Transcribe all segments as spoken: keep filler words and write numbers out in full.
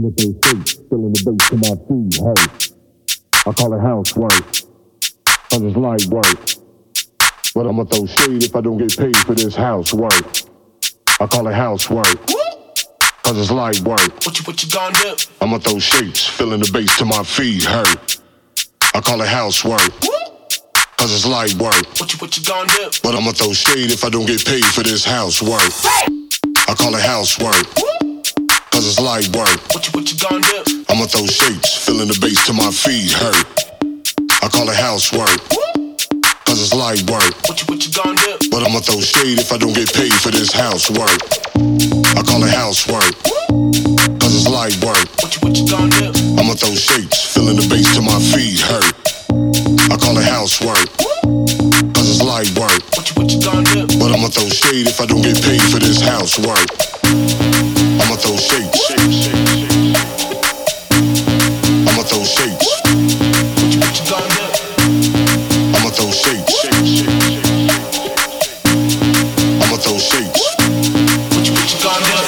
I'ma throw shapes, filling the bass to my feet, hey. I call it housework, cause it's light work. But I'ma throw shade if I don't get paid for this housework. I call it housework, cause it's light work. What you, what you gonna do? I'ma throw shapes, filling the bass to my feet, hurt. I call it housework, cause it's light work. What you, what you gonna do? But I'ma throw shade if I don't get paid for this housework. I call it housework, cause it's light work. What you, what you gonna do? I'ma throw shapes, filling the bass to my feet, hurt. I call it housework, cause it's light work. What you, what you gonna do? But I'ma throw shade if I don't get paid for this housework. I call it housework, cause it's light work. What you, what you gonna do? I'ma throw shapes, filling the bass to my feet, hurt. I call it housework, cause it's light work. What you, what you gonna do? But I'ma throw shade if I don't get paid for this housework. I'ma throw shapes. I'ma throw shapes. What you, what you gonna do? I'ma throw shapes. I'ma throw shapes. What you, what you gonna do?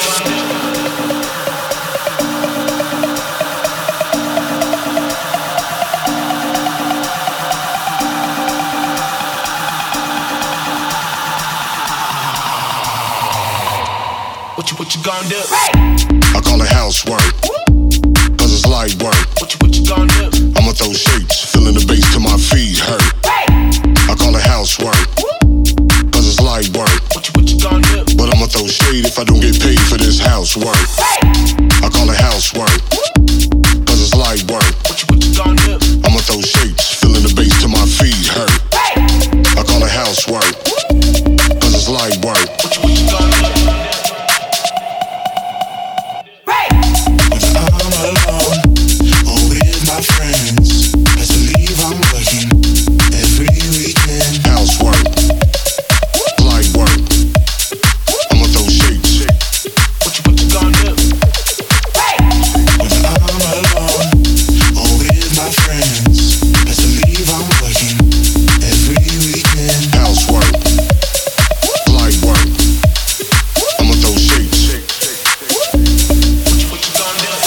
What you, what you gonna do? I call it housework, cause it's light work. What you, what you gonna do? I'ma throw shapes, filling the bass to my feet, hurt. I call it housework, cause it's light work. What you, what you gonna do? But I'ma throw shade if I don't get paid for this housework. I call it housework, cause it's light work. What you, what you gonna do? I'ma throw shapes, filling the bass to my feet, hurt. I call it housework, cause it's light work. What you, what you gonna do? Friends, best believe I'm working every weekend. Housework, light work. I'ma throw shapes. What you, what you gonna do? When I'm alone or with my friends, best believe I'm working every weekend. Housework, light work. I'ma throw shapes. What you, what you gonna do?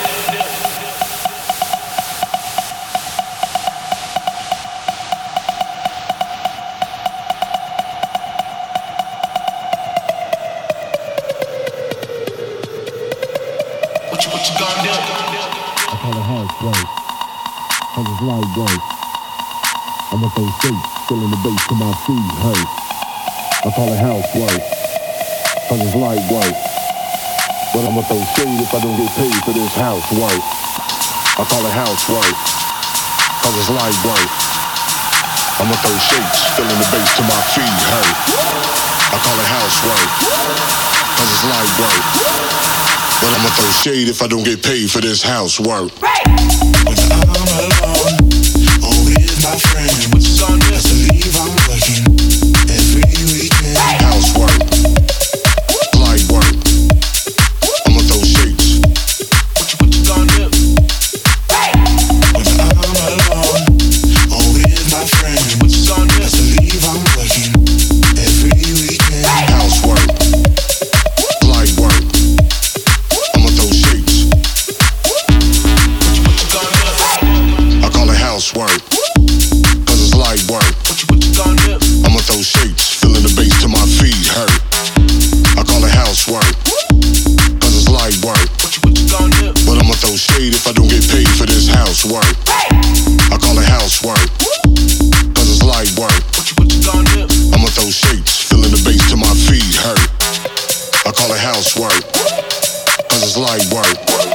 What you, what you gonna do? I call it housework, cause it's light work. I'ma throw shapes, filling the bass to my feet, hurt. I call it housework, cause it's light work. But I'ma throw shade if I don't get paid for this housework. I call it housework, cause it's light work. I'ma throw shapes, filling the bass to my feet, hurt. I call it housework, cause it's light work. But I'ma throw shade if I don't get paid for this housework. When I'm alone or with my friends, What you gonna do? best believe I'm working every weekend. Housework, light work. I'ma throw shapes. What you, what you gonna do? When I'm alone or with my friends, What you gonna do? best believe I'm working every weekend. Housework, light work. I'ma throw shapes. What you, what you gonna do? I call it housework, cause it's light work. What you, what you gonna do? I'ma throw shapes, filling the bass to my feet, hurt. I call it housework, cause it's light work. What you, what you gonna do? But I'ma throw shade if I don't get paid for this housework. I call it housework, cause it's light work. What you, what you gonna do? I'ma throw shapes, filling the bass to my feet, hurt. I call it housework, cause it's light work.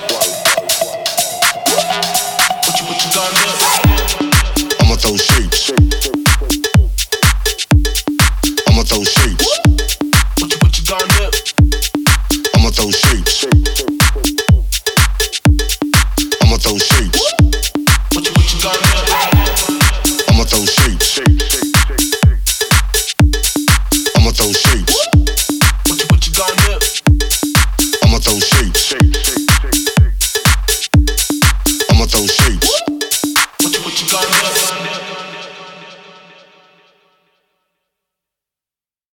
What you, what you gonna do? I'ma throw shapes. I'ma throw shapes. What you, what you gonna do? I'ma throw shapes. I'ma throw shapes. What you, what you gonna do? I'ma throw shapes. I'ma throw shapes.